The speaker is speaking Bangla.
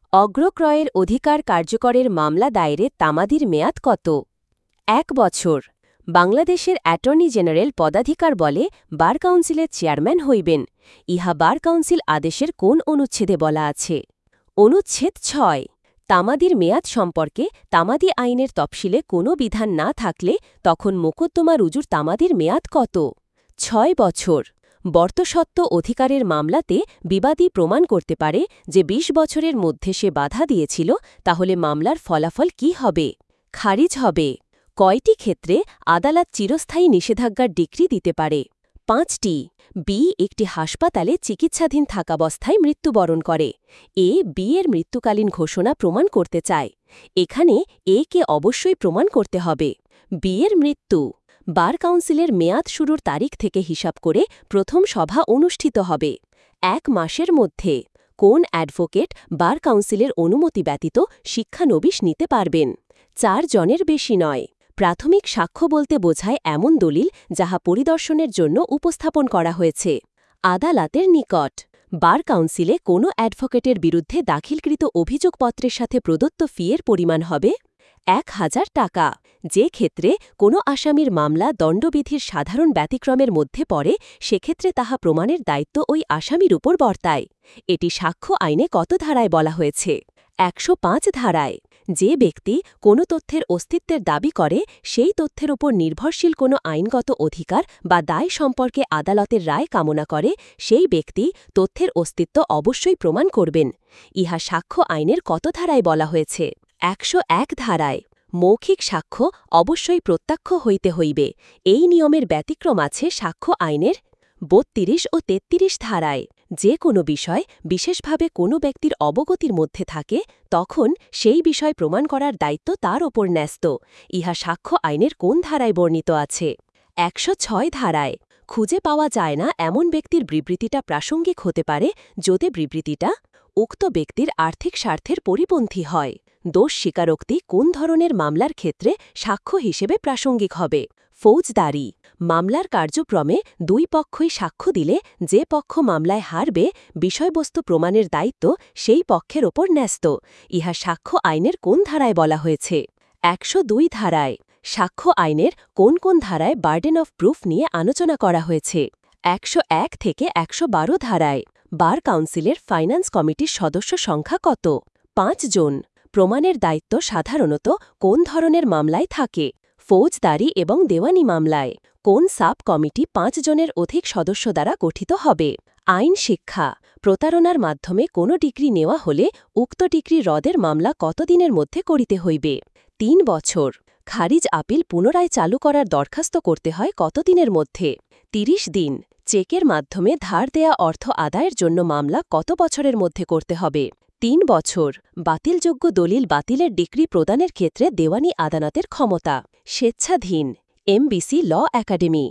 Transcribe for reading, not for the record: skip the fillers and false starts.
অগ্রক্রয়ের অধিকার কার্যকরের মামলা দায়েরে তামাদির মেয়াদ কত? ১ বছর। বাংলাদেশের অ্যাটর্নি জেনারেল পদাধিকার বলে বার কাউন্সিলের চেয়ারম্যান হইবেন। ইহা বার কাউন্সিল আদেশের কোন অনুচ্ছেদে বলা আছে? অনুচ্ছেদ ৬। তামাদির মেয়াদ সম্পর্কে তামাদি আইনের তফসিলে কোনো বিধান না থাকলে তখন মোকদ্দমা রুজুর তামাদির মেয়াদ কত? ৬ বছর। বর্তসত্ত্ব অধিকারের মামলাতে বিবাদী প্রমাণ করতে পারে যে ২০ বছরের মধ্যে সে বাধা দিয়েছিল, তাহলে মামলার ফলাফল কি হবে? খারিজ হবে। কয়টি ক্ষেত্রে আদালত চিরস্থায়ী নিষেধাজ্ঞার ডিক্রি দিতে পারে? ৫টি। বি একটি হাসপাতালে চিকিৎসাধীন থাকাবস্থায় মৃত্যুবরণ করে। এ বি এর মৃত্যুকালীন ঘোষণা প্রমাণ করতে চায়। এখানে এ কে অবশ্যই প্রমাণ করতে হবে। বি এর মৃত্যু। বার কাউন্সিলের মেয়াদ শুরুর তারিখ থেকে হিসাব করে প্রথম সভা অনুষ্ঠিত হবে ১ মাসের মধ্যে। কোন অ্যাডভোকেট বার কাউন্সিলের অনুমতি ব্যতীত শিক্ষানবিশ নিতে পারবেন? ৪ জনের বেশি নয়। প্রাথমিক সাক্ষ্য বলতে বোঝায় এমন দলিল যাহা পরিদর্শনের জন্য উপস্থাপন করা হয়েছে আদালতের নিকট। বার কাউন্সিলে কোনো অ্যাডভোকেটের বিরুদ্ধে দাখিলকৃত অভিযোগপত্রের সাথে প্রদত্ত ফিয়ের পরিমাণ হবে ১,০০০ টাকা। যে ক্ষেত্রে কোনো আসামির মামলা দণ্ডবিধির সাধারণ ব্যতিক্রমের মধ্যে পড়ে, সেক্ষেত্রে তাহা প্রমাণের দায়িত্ব ওই আসামির উপর বর্তায়। এটি সাক্ষ্য আইনে কত ধারায় বলা হয়েছে? ১০৫ ধারায়। যে ব্যক্তি কোনো তথ্যের অস্তিত্বের দাবি করে, সেই তথ্যের ওপর নির্ভরশীল কোনো আইনগত অধিকার বা দায় সম্পর্কে আদালতের রায় কামনা করে, সেই ব্যক্তি তথ্যের অস্তিত্ব অবশ্যই প্রমাণ করবেন। ইহা সাক্ষ্য আইনের কত ধারায় বলা হয়েছে? ১০১ ধারায়। মৌখিক সাক্ষ্য অবশ্যই প্রত্যক্ষ হইতে হইবে। এই নিয়মের ব্যতিক্রম আছে সাক্ষ্য আইনের ৩২ ও ৩৩ ধারায়। যে কোনো বিষয় বিশেষভাবে কোনো ব্যক্তির অবগতির মধ্যে থাকে, তখন সেই বিষয় প্রমাণ করার দায়িত্ব তার ওপর ন্যস্ত। ইহা সাক্ষ্য আইনের কোন ধারায় বর্ণিত আছে? ১০৬ ধারায়। খুঁজে পাওয়া যায় না এমন ব্যক্তির বিবৃতিটা প্রাসঙ্গিক হতে পারে যদি বিবৃতিটা উক্ত ব্যক্তির আর্থিক স্বার্থের পরিপন্থী হয়। দোষ স্বীকারোক্তি কোন ধরনের মামলার ক্ষেত্রে সাক্ষ্য হিসেবে প্রাসঙ্গিক হবে? ফৌজদারি। মামলার কার্যক্রমে দুই পক্ষই সাক্ষ্য দিলে যে পক্ষ মামলায় হারবে, বিষয়বস্তু প্রমাণের দায়িত্ব সেই পক্ষের ওপর ন্যস্ত। ইহা সাক্ষ্য আইনের কোন ধারায় বলা হয়েছে? ১০২ ধারায়। সাক্ষ্য আইনের কোন কোন ধারায় বার্ডেন অফ প্রুফ নিয়ে আলোচনা করা হয়েছে? ১০১ থেকে ১১২ ধারায়। বার কাউন্সিলের ফাইন্যান্স কমিটির সদস্য সংখ্যা কত? ৫ জন। প্রমাণের দায়িত্ব সাধারণত কোন ধরনের মামলায় থাকে? ফৌজদারি এবং দেওয়ানি মামলায়। কোন সাব কমিটি ৫ জনের অধিক সদস্য দ্বারা গঠিত হবে? আইন শিক্ষা। প্রতারণার মাধ্যমে কোনো ডিগ্রি নেওয়া হলে উক্ত ডিগ্রি রদের মামলা কতদিনের মধ্যে করিতে হইবে? ৩ বছর। খারিজ আপিল পুনরায় চালু করার দরখাস্ত করতে হয় কতদিনের মধ্যে? ৩০ দিন। চেকের মাধ্যমে ধার দেয়া অর্থ আদায়ের জন্য মামলা কত বছরের মধ্যে করতে হবে? ৩ বছর। বাতিলযোগ্য দলিল বাতিলের ডিক্রি প্রদানের ক্ষেত্রে দেওয়ানি আদালতের ক্ষমতা। স্বেচ্ছাধীন। MBC law academy.